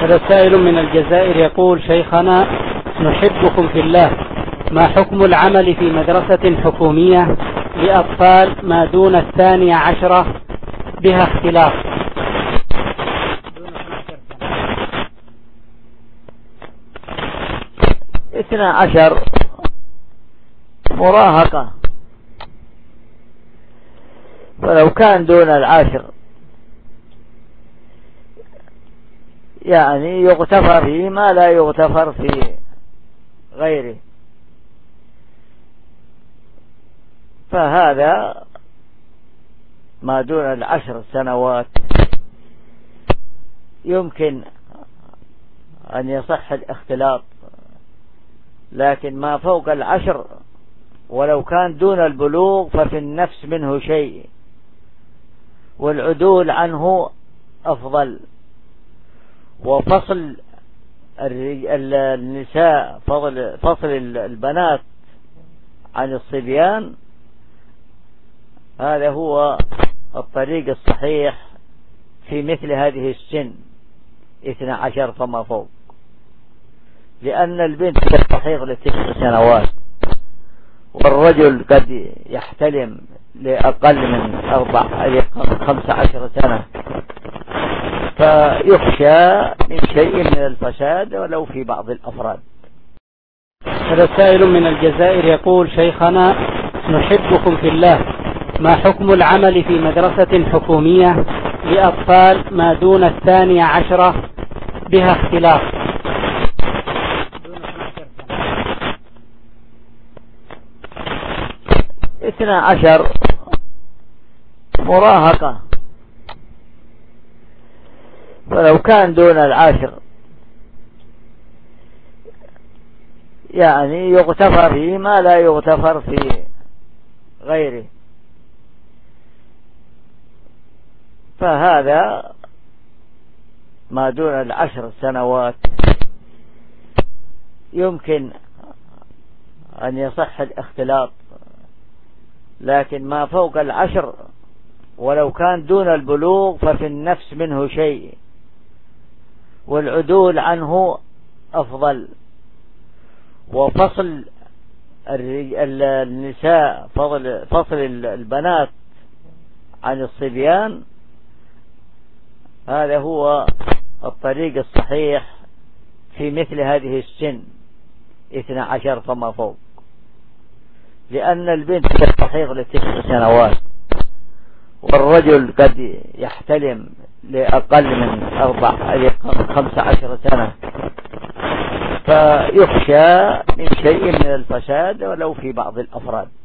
هذا سائل من الجزائر يقول: شيخنا نحبكم في الله، ما حكم العمل في مدرسة حكومية لأطفال ما دون 12 بها اختلاف؟ 12 مراهقة، ولو كان دون 10 يعني يغتفر فيه ما لا يغتفر في غيره، فهذا ما دون 10 سنوات يمكن أن يصح الاختلاط، لكن ما فوق 10 ولو كان دون البلوغ ففي النفس منه شيء، والعدول عنه أفضل. وفصل النساء، فصل البنات عن الصبيان، هذا هو الطريق الصحيح في مثل هذه السن 12 فما فوق، لأن البنت تستحيض ل9 سنوات، والرجل قد يحتلم لأقل من 15 سنة، فيخشى من شيء من الفساد ولو في بعض الأفراد. هذا سائل من الجزائر يقول: شيخنا نحبكم في الله، ما حكم العمل في مدرسة حكومية لأطفال ما دون 12 بها اختلاف؟ 12 مراهقة، ولو كان دون 10 يعني يغتفر فيه ما لا يغتفر في غيره، فهذا ما دون 10 سنوات يمكن أن يصح الاختلاط، لكن ما فوق 10 ولو كان دون البلوغ ففي النفس منه شيء، والعدول عنه أفضل. وفصل النساء، فصل البنات عن الصبيان، هذا هو الطريق الصحيح في مثل هذه السن 12 فما فوق، لأن البنت تستحيض ل9 سنوات، والرجل قد يحتلم لأقل من 15 سنة، فيخشى من شيء من الفساد ولو في بعض الأفراد.